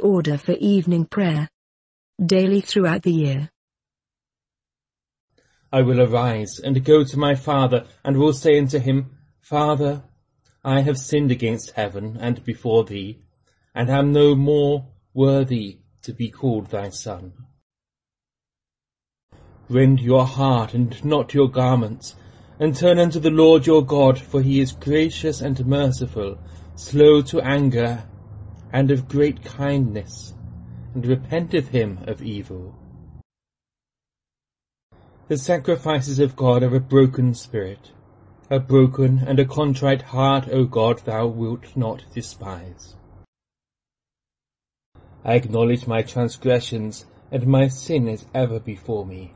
order for evening prayer. Daily throughout the year. I will arise and go to my father, and will say unto him, Father, I have sinned against heaven and before thee, and am no more worthy to be called thy son. Rend your heart and not your garments, and turn unto the Lord your God, for he is gracious and merciful, slow to anger, and of great kindness, and repenteth him of evil. The sacrifices of God are a broken spirit. A broken and a contrite heart, O God, thou wilt not despise. I acknowledge my transgressions, and my sin is ever before me.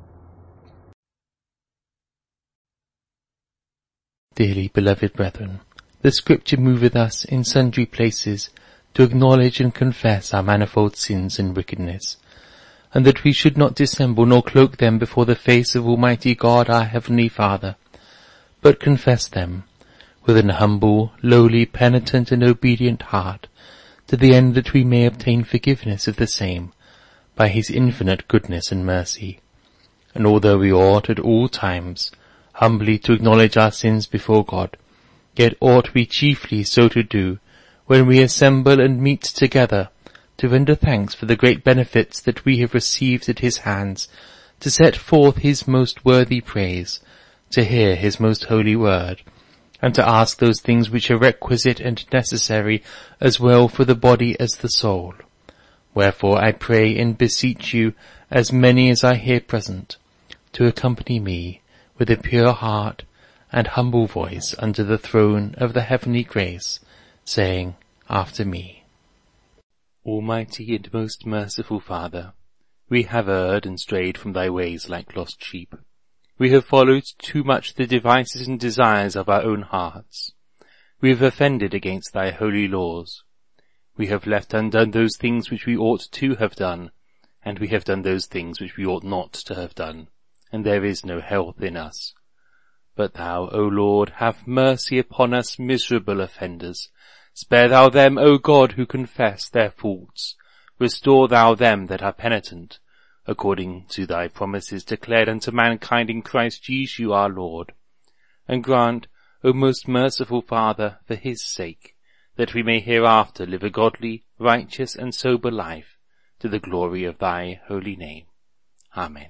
Dearly beloved brethren, the Scripture moveth us in sundry places to acknowledge and confess our manifold sins and wickedness, and that we should not dissemble nor cloak them before the face of Almighty God our Heavenly Father, but confess them with an humble, lowly, penitent and obedient heart, to the end that we may obtain forgiveness of the same by his infinite goodness and mercy. And although we ought at all times humbly to acknowledge our sins before God, yet ought we chiefly so to do when we assemble and meet together, to render thanks for the great benefits that we have received at his hands, to set forth his most worthy praise, to hear his most holy word, and to ask those things which are requisite and necessary as well for the body as the soul. Wherefore I pray and beseech you, as many as are here present, to accompany me with a pure heart and humble voice unto the throne of the heavenly grace, saying after me, Almighty and most merciful Father, we have erred and strayed from thy ways like lost sheep. We have followed too much the devices and desires of our own hearts. We have offended against thy holy laws. We have left undone those things which we ought to have done, and we have done those things which we ought not to have done, and there is no health in us. But thou, O Lord, have mercy upon us miserable offenders. Spare thou them, O God, who confess their faults. Restore thou them that are penitent, according to thy promises declared unto mankind in Christ Jesus our Lord. And grant, O most merciful Father, for his sake, that we may hereafter live a godly, righteous, and sober life, to the glory of thy holy name. Amen.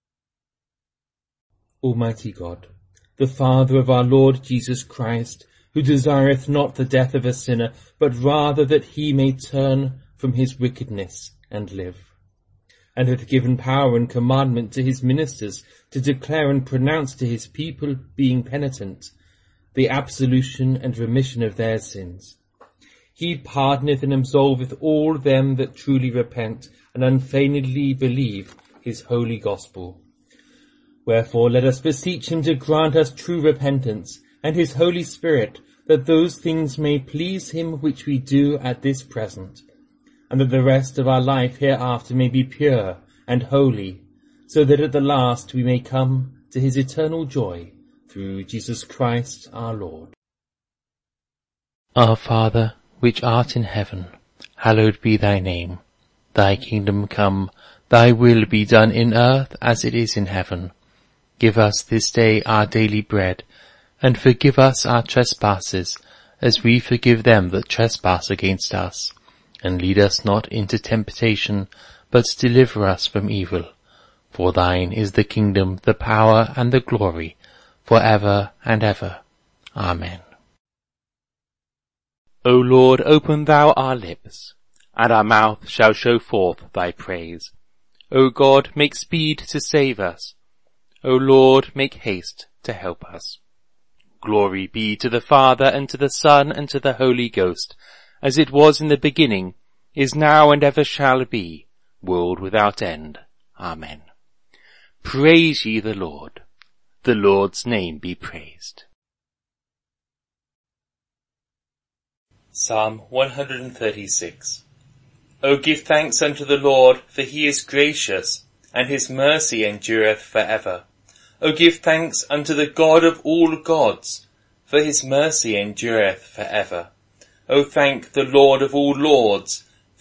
Almighty God, the Father of our Lord Jesus Christ, who desireth not the death of a sinner, but rather that he may turn from his wickedness and live, and hath given power and commandment to his ministers to declare and pronounce to his people, being penitent, the absolution and remission of their sins. He pardoneth and absolveth all them that truly repent and unfeignedly believe his holy gospel. Wherefore let us beseech him to grant us true repentance, and his Holy Spirit, that those things may please him which we do at this present, and that the rest of our life hereafter may be pure and holy, so that at the last we may come to his eternal joy, through Jesus Christ our Lord. Our Father, which art in heaven, hallowed be thy name. Thy kingdom come, thy will be done in earth as it is in heaven. Give us this day our daily bread, and forgive us our trespasses, as we forgive them that trespass against us. And lead us not into temptation, but deliver us from evil. For thine is the kingdom, the power, and the glory, for ever and ever. Amen. O Lord, open thou our lips, and our mouth shall show forth thy praise. O God, make speed to save us. O Lord, make haste to help us. Glory be to the Father, and to the Son, and to the Holy Ghost, as it was in the beginning, is now, and ever shall be, world without end. Amen. Praise ye the Lord. The Lord's name be praised. Psalm 136. O give thanks unto the Lord, for he is gracious, and his mercy endureth for ever. O give thanks unto the God of all gods, for his mercy endureth for ever. O thank the Lord of all lords,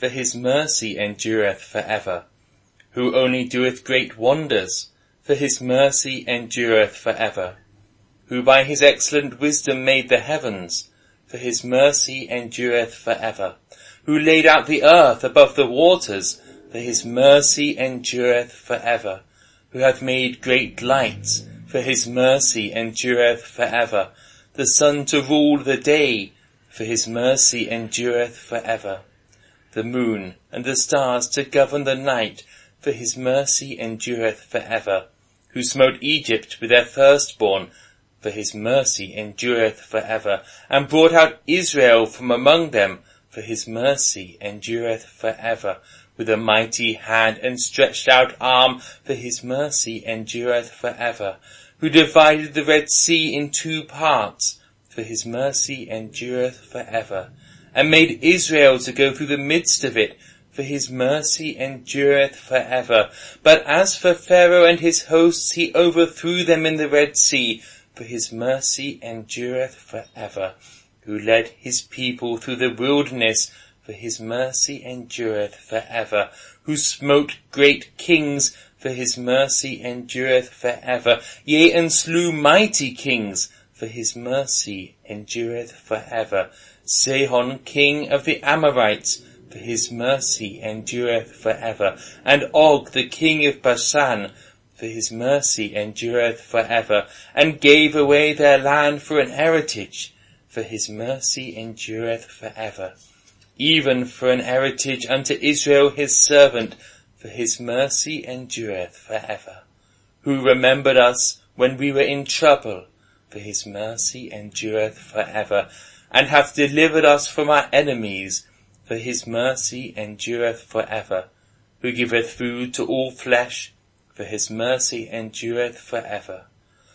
for his mercy endureth for ever. Who only doeth great wonders, for his mercy endureth for ever. Who by his excellent wisdom made the heavens, for his mercy endureth for ever. Who laid out the earth above the waters, for his mercy endureth for ever. Who hath made great lights, for his mercy endureth for ever. The sun to rule the day, for his mercy endureth for ever. The moon and the stars to govern the night, for his mercy endureth for ever. Who smote Egypt with their firstborn, for his mercy endureth for ever. And brought out Israel from among them, for his mercy endureth for ever. With a mighty hand and stretched out arm, for his mercy endureth for ever. Who divided the Red Sea in 2 parts, for his mercy endureth for ever. And made Israel to go through the midst of it, for his mercy endureth for ever. But as for Pharaoh and his hosts, he overthrew them in the Red Sea, for his mercy endureth for ever. Who led his people through the wilderness, for his mercy endureth for ever. Who smote great kings, for his mercy endureth for ever. Yea, and slew mighty kings, for his mercy endureth for ever. Sihon, king of the Amorites, for his mercy endureth for ever. And Og, the king of Bashan, for his mercy endureth for ever. And gave away their land for an heritage, for his mercy endureth for ever. Even for an heritage unto Israel his servant, for his mercy endureth for ever. Who remembered us when we were in trouble, for his mercy endureth for ever. And hath delivered us from our enemies, for his mercy endureth for ever. Who giveth food to all flesh, for his mercy endureth for ever.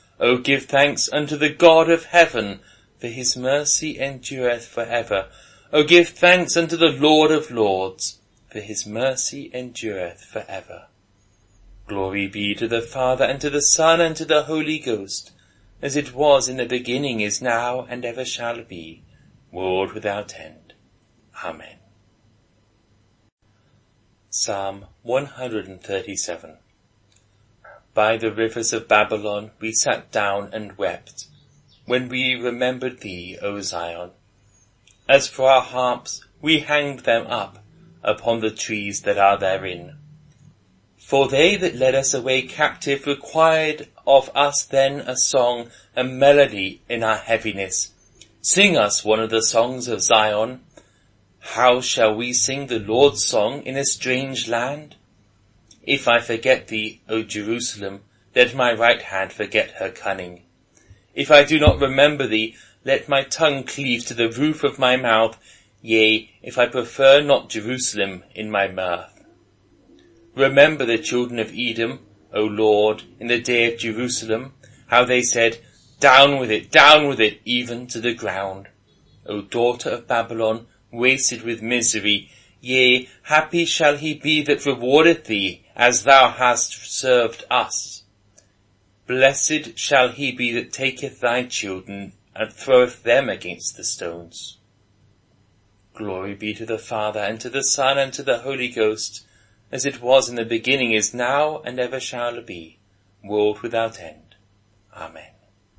O give thanks unto the God of heaven, for his mercy endureth for ever. O give thanks unto the Lord of lords, for his mercy endureth for ever. Glory be to the Father, and to the Son, and to the Holy Ghost, as it was in the beginning, is now, and ever shall be, world without end. Amen. Psalm 137. By the rivers of Babylon we sat down and wept, when we remembered thee, O Zion. As for our harps, we hanged them up upon the trees that are therein. For they that led us away captive required of us then a song, a melody in our heaviness. Sing us one of the songs of Zion. How shall we sing the Lord's song in a strange land? If I forget thee, O Jerusalem, let my right hand forget her cunning. If I do not remember thee, let my tongue cleave to the roof of my mouth, yea, if I prefer not Jerusalem in my mirth. Remember the children of Edom, O Lord, in the day of Jerusalem, how they said, down with it, even to the ground. O daughter of Babylon, wasted with misery, yea, happy shall he be that rewardeth thee, as thou hast served us. Blessed shall he be that taketh thy children, and throweth them against the stones. Glory be to the Father, and to the Son, and to the Holy Ghost, as it was in the beginning, is now, and ever shall be, world without end. Amen.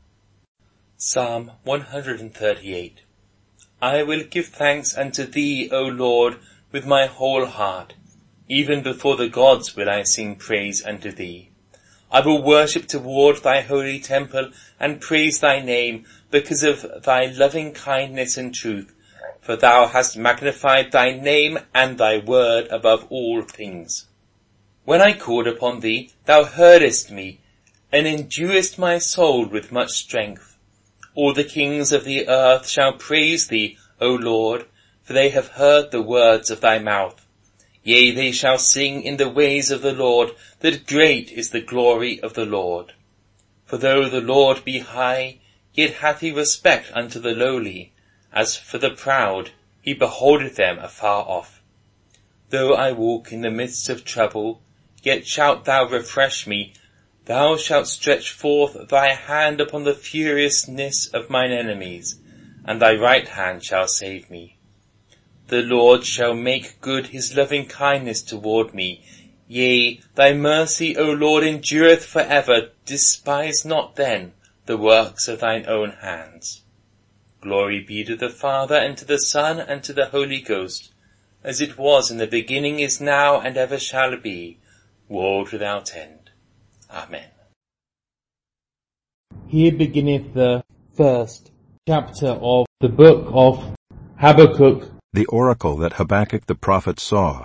Psalm 138. I will give thanks unto thee, O Lord, with my whole heart. Even before the gods will I sing praise unto thee. I will worship toward thy holy temple, and praise thy name, because of thy loving kindness and truth. For thou hast magnified thy name and thy word above all things. When I called upon thee, thou heardest me, and enduest my soul with much strength. All the kings of the earth shall praise thee, O Lord, for they have heard the words of thy mouth. Yea, they shall sing in the ways of the Lord, that great is the glory of the Lord. For though the Lord be high, yet hath he respect unto the lowly. As for the proud, he beholdeth them afar off. Though I walk in the midst of trouble, yet shalt thou refresh me. Thou shalt stretch forth thy hand upon the furiousness of mine enemies, and thy right hand shall save me. The Lord shall make good his loving kindness toward me. Yea, thy mercy, O Lord, endureth for ever. Despise not then the works of thine own hands. Glory be to the Father, and to the Son, and to the Holy Ghost, as it was in the beginning, is now, and ever shall be, world without end. Amen. Here beginneth the first chapter of the book of Habakkuk. The oracle that Habakkuk the prophet saw.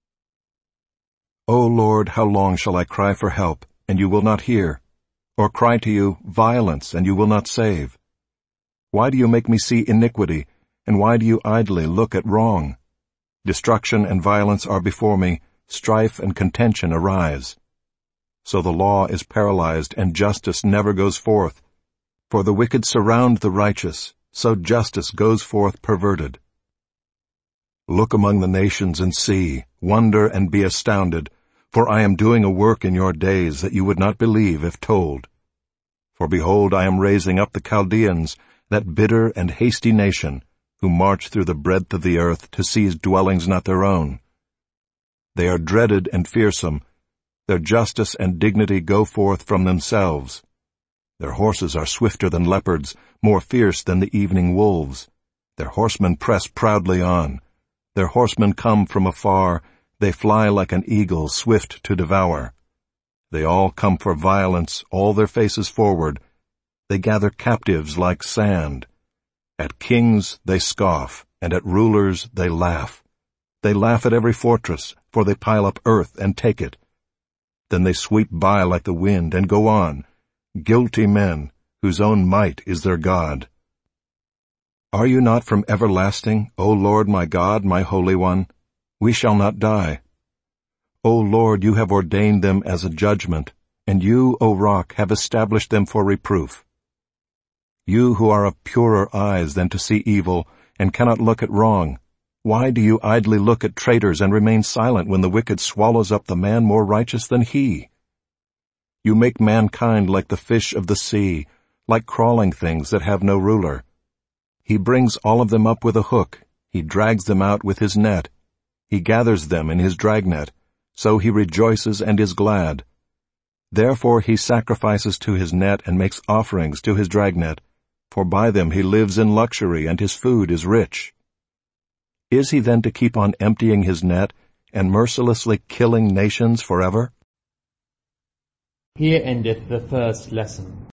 O Lord, how long shall I cry for help, and you will not hear? Or cry to you, violence, and you will not save? Why do you make me see iniquity, and why do you idly look at wrong? Destruction and violence are before me, strife and contention arise. So the law is paralyzed, and justice never goes forth. For the wicked surround the righteous, so justice goes forth perverted. Look among the nations and see, wonder and be astounded, for I am doing a work in your days that you would not believe if told. For behold, I am raising up the Chaldeans, that bitter and hasty nation, who march through the breadth of the earth to seize dwellings not their own. They are dreaded and fearsome. Their justice and dignity go forth from themselves. Their horses are swifter than leopards, more fierce than the evening wolves. Their horsemen press proudly on. Their horsemen come from afar. They fly like an eagle, swift to devour. They all come for violence, all their faces forward. They gather captives like sand. At kings they scoff, and at rulers they laugh. They laugh at every fortress, for they pile up earth and take it. Then they sweep by like the wind and go on, guilty men, whose own might is their God. Are you not from everlasting, O Lord my God, my Holy One? We shall not die. O Lord, you have ordained them as a judgment, and you, O Rock, have established them for reproof. You who are of purer eyes than to see evil, and cannot look at wrong, why do you idly look at traitors and remain silent when the wicked swallows up the man more righteous than he? You make mankind like the fish of the sea, like crawling things that have no ruler. He brings all of them up with a hook. He drags them out with his net. He gathers them in his dragnet. So he rejoices and is glad. Therefore he sacrifices to his net and makes offerings to his dragnet, for by them he lives in luxury and his food is rich. Is he then to keep on emptying his net and mercilessly killing nations forever? Here endeth the first lesson.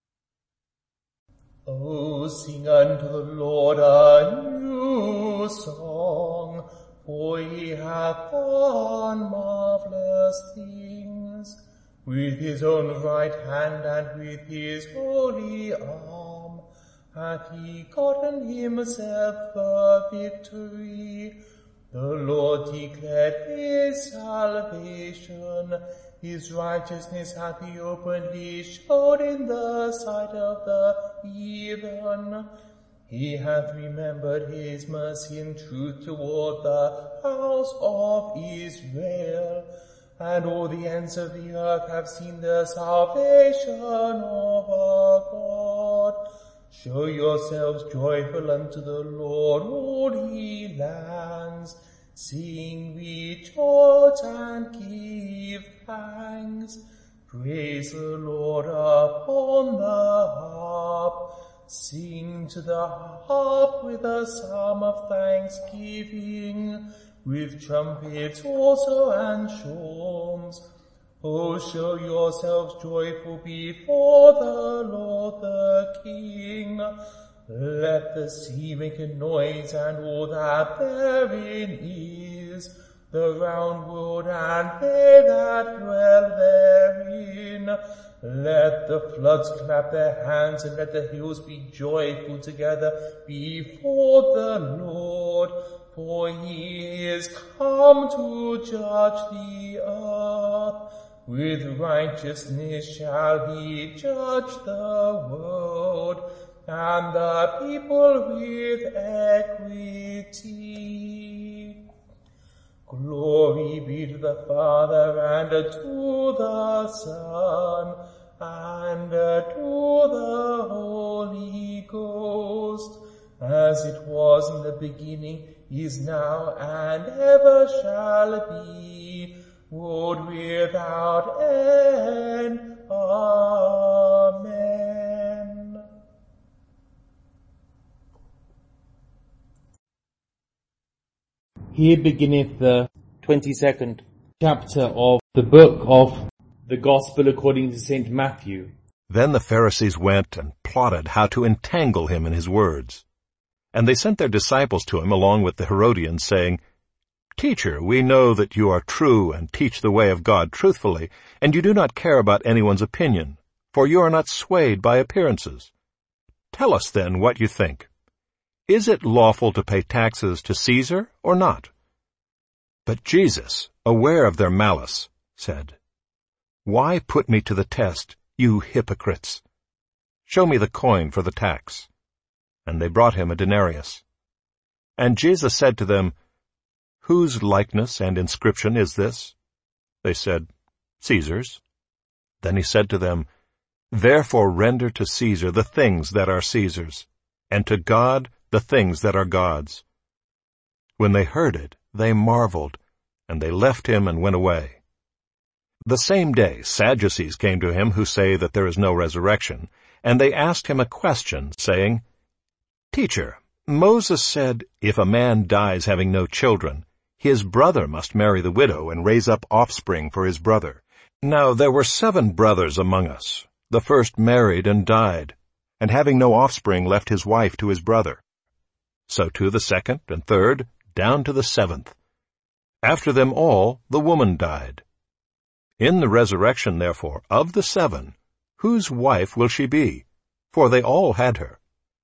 O sing unto the Lord a new song, for he hath done marvelous things. With his own right hand and with his holy arm hath he gotten himself the victory. The Lord declared his salvation. His righteousness hath he openly showed in the sight of the heathen. He hath remembered his mercy and truth toward the house of Israel. And all the ends of the earth have seen the salvation of our God. Show yourselves joyful unto the Lord, all ye lands. Sing, rejoice, and give thanks. Praise the Lord upon the harp. Sing to the harp with a psalm of thanksgiving, with trumpets also and shawms. O show yourselves joyful before the Lord the King. Let the sea make a noise and all that therein is, the round world and they that dwell therein. Let the floods clap their hands and let the hills be joyful together before the Lord, for he is come to judge the earth. With righteousness shall he judge the world, and the people with equity. Glory be to the Father, and to the Son, and to the Holy Ghost, as it was in the beginning, is now and ever shall be, world without end. Amen. Here beginneth the 22nd chapter of the book of the Gospel according to St. Matthew. Then the Pharisees went and plotted how to entangle him in his words. And they sent their disciples to him along with the Herodians, saying, Teacher, we know that you are true and teach the way of God truthfully, and you do not care about anyone's opinion, for you are not swayed by appearances. Tell us then what you think. Is it lawful to pay taxes to Caesar or not? But Jesus, aware of their malice, said, Why put me to the test, you hypocrites? Show me the coin for the tax. And they brought him a denarius. And Jesus said to them, Whose likeness and inscription is this? They said, Caesar's. Then he said to them, Therefore render to Caesar the things that are Caesar's, and to God the things that are God's. When they heard it, they marveled, and they left him and went away. The same day Sadducees came to him who say that there is no resurrection, and they asked him a question, saying, Teacher, Moses said, If a man dies having no children, his brother must marry the widow and raise up offspring for his brother. Now there were 7 brothers among us. The first married and died, and having no offspring left his wife to his brother. So too the second and third, down to the 7th. After them all, the woman died. In the resurrection, therefore, of the 7, whose wife will she be? For they all had her.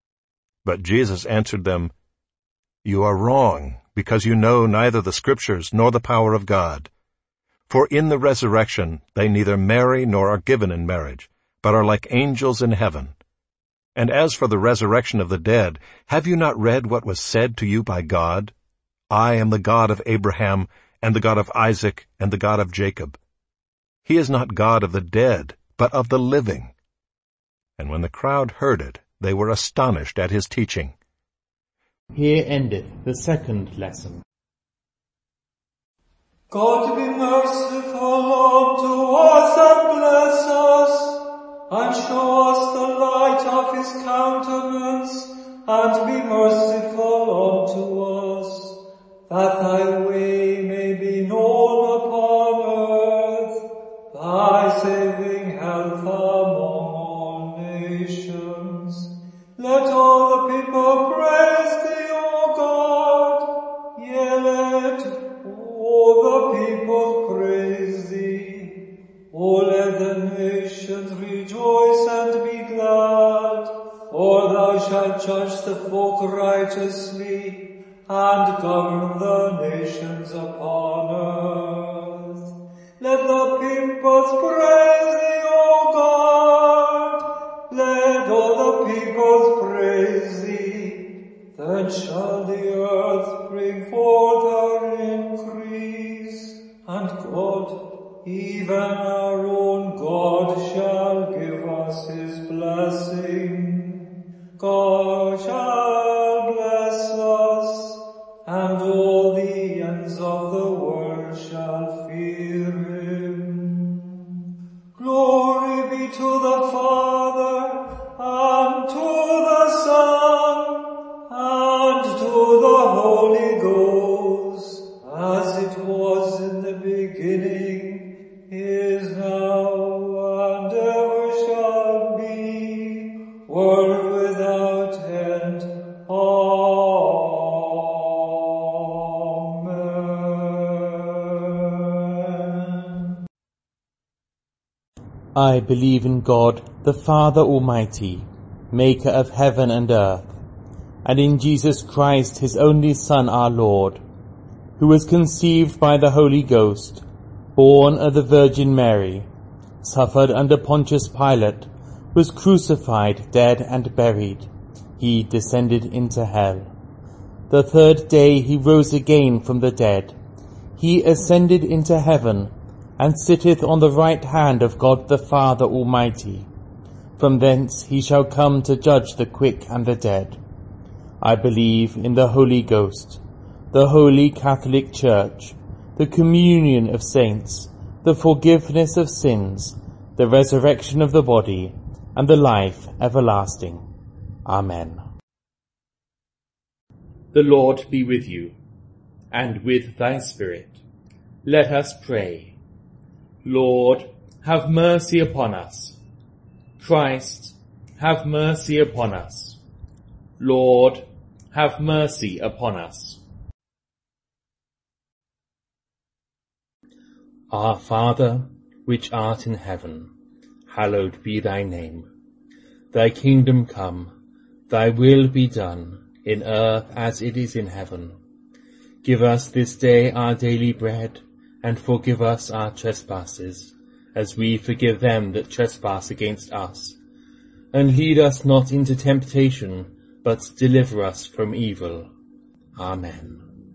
But Jesus answered them, You are wrong, because you know neither the Scriptures nor the power of God. For in the resurrection they neither marry nor are given in marriage, but are like angels in heaven. And as for the resurrection of the dead, have you not read what was said to you by God? I am the God of Abraham, and the God of Isaac, and the God of Jacob. He is not God of the dead, but of the living. And when the crowd heard it, they were astonished at his teaching. Here endeth the second lesson. God be merciful unto us and bless us, and show us the light of his countenance, and be merciful unto us, that thy way may be known upon earth, thy saving health among all nations. Let all the people praise thee, O God. Yea, let all the people praise thee. O let the nations rejoice and be glad. For thou shalt judge the folk righteously, and govern the nations upon earth. Let the peoples praise thee, O God. Let all the peoples praise thee. Then shall the earth bring forth her increase, and God, even our own God, shall give us his blessing. God shall bless us, and all the ends of the world shall fear him. Glory be to the Father, and to the Son, and to the Holy Ghost, as it was in the beginning, is now, and ever shall be, world without end. Amen. I believe in God, the Father Almighty, maker of heaven and earth, and in Jesus Christ, his only Son, our Lord, who was conceived by the Holy Ghost, born of the Virgin Mary, suffered under Pontius Pilate, was crucified, dead, and buried. He descended into hell. The 3rd day he rose again from the dead. He ascended into heaven, and sitteth on the right hand of God the Father Almighty. From thence he shall come to judge the quick and the dead. I believe in the Holy Ghost, the Holy Catholic Church, the communion of saints, the forgiveness of sins, the resurrection of the body, and the life everlasting. Amen. The Lord be with you, and with thy spirit. Let us pray. Lord, have mercy upon us. Christ, have mercy upon us. Lord, have mercy upon us. Our Father, which art in heaven, hallowed be thy name. Thy kingdom come, thy will be done, in earth as it is in heaven. Give us this day our daily bread, and forgive us our trespasses, as we forgive them that trespass against us. And lead us not into temptation, but deliver us from evil. Amen.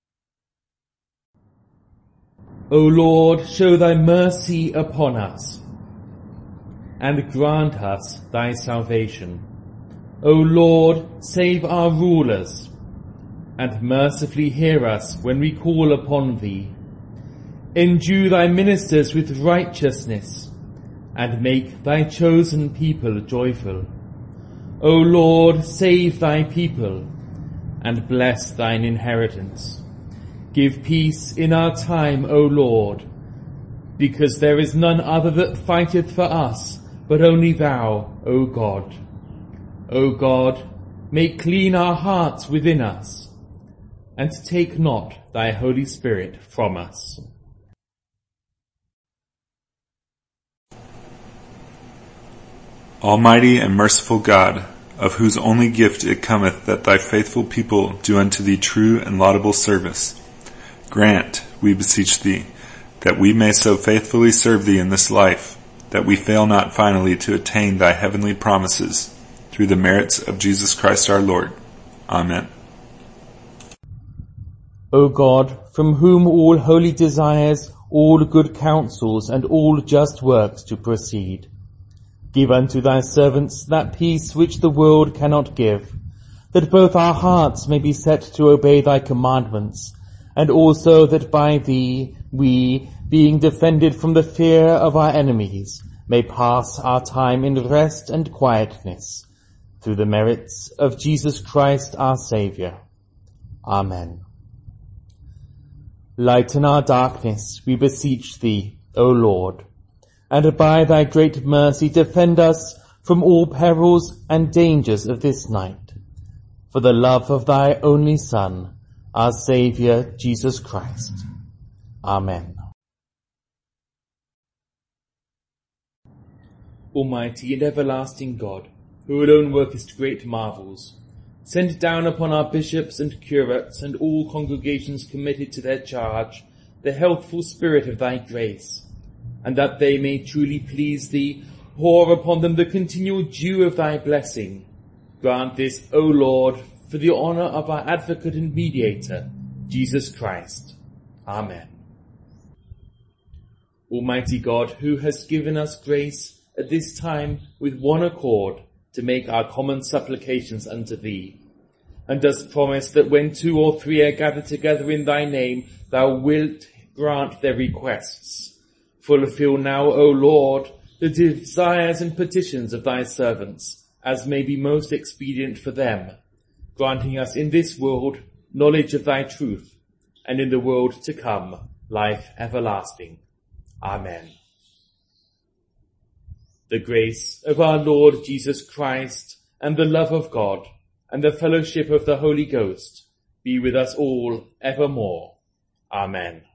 O Lord, show thy mercy upon us, and grant us thy salvation. O Lord, save our rulers, and mercifully hear us when we call upon thee. Endue thy ministers with righteousness, and make thy chosen people joyful. O Lord, save thy people, and bless thine inheritance. Give peace in our time, O Lord, because there is none other that fighteth for us, but only thou, O God. O God, make clean our hearts within us, and take not thy Holy Spirit from us. Almighty and merciful God, of whose only gift it cometh that thy faithful people do unto thee true and laudable service, grant, we beseech thee, that we may so faithfully serve thee in this life, that we fail not finally to attain thy heavenly promises, through the merits of Jesus Christ our Lord. Amen. O God, from whom all holy desires, all good counsels, and all just works do proceed, give unto thy servants that peace which the world cannot give, that both our hearts may be set to obey thy commandments, and also that by thee we, being defended from the fear of our enemies, may pass our time in rest and quietness, through the merits of Jesus Christ our Saviour. Amen. Lighten our darkness, we beseech thee, O Lord, and by thy great mercy defend us from all perils and dangers of this night, for the love of thy only Son, our Saviour, Jesus Christ. Amen. Almighty and everlasting God, who alone workest great marvels, send down upon our bishops and curates and all congregations committed to their charge the healthful spirit of thy grace, and that they may truly please thee, pour upon them the continual dew of thy blessing. Grant this, O Lord, for the honour of our advocate and mediator, Jesus Christ. Amen. Almighty God, who hast given us grace at this time with one accord to make our common supplications unto thee, and dost promise that when 2 or 3 are gathered together in thy name, thou wilt grant their requests. Fulfill now, O Lord, the desires and petitions of thy servants, as may be most expedient for them, granting us in this world knowledge of thy truth, and in the world to come life everlasting. Amen. The grace of our Lord Jesus Christ, and the love of God, and the fellowship of the Holy Ghost be with us all evermore. Amen.